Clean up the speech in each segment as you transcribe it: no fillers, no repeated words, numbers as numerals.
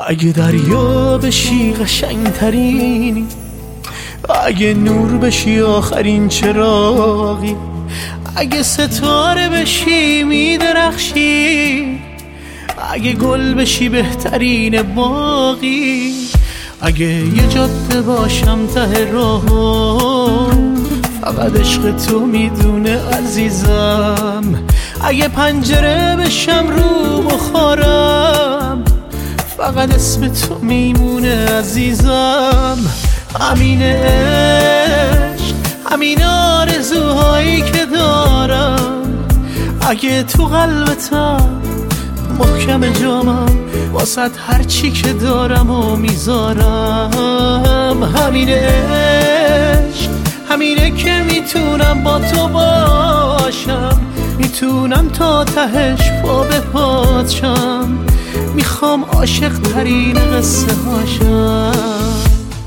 اگه دریا بشی قشنگترینی، اگه نور بشی آخرین چراغی، اگه ستاره بشی میدرخشی، اگه گل بشی بهترین باغی، اگه یه جاده باشم ته راهو فقط عشق تو میدونه عزیزم، اگه پنجره بشم رو بخارم فقط اسم تو میمونه عزیزم. همین عشق، همین آرزوهایی که دارم، اگه تو قلبتم محکم جامم واسه هر چی که دارم و میذارم. همین عشق، همینه که میتونم با تو باشم، میتونم تا تهش پا به پات شم، میخوام عاشق ترین قصه هاشم.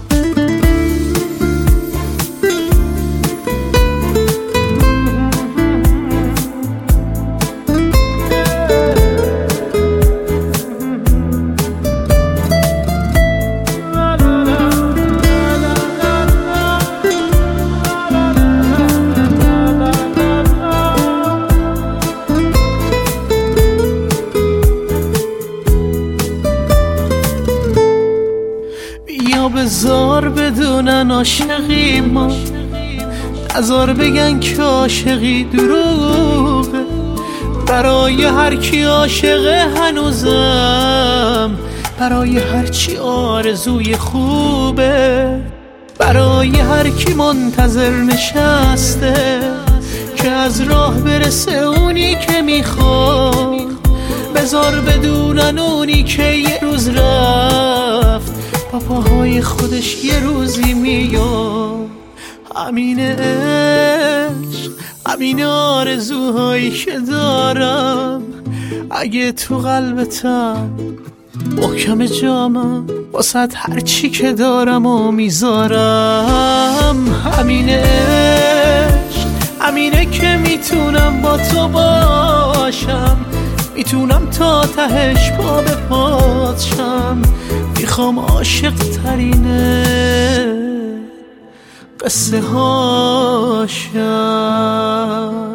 یا بذار بدونن عاشقی ما، نذار بگن که عاشقی دروغه، برای هر کی عاشقه هنوزم، برای هر چی آرزوی خوبه، برای هر کی منتظر نشسته که از راه برسه اونی که میخواد، بذار بدونن اونی که یه روز رفت با پاهای خودش یه روزی میاد. همین عشق، همین آرزوهایی که دارم، اگه تو قلبتم محکم جامم واسه هر چی که دارم و میذارم. همین عشق، همینه که میتونم با تو باشم، میتونم تا تهش پا به پات شم، میخوام عاشق ترینه قصه هاشم.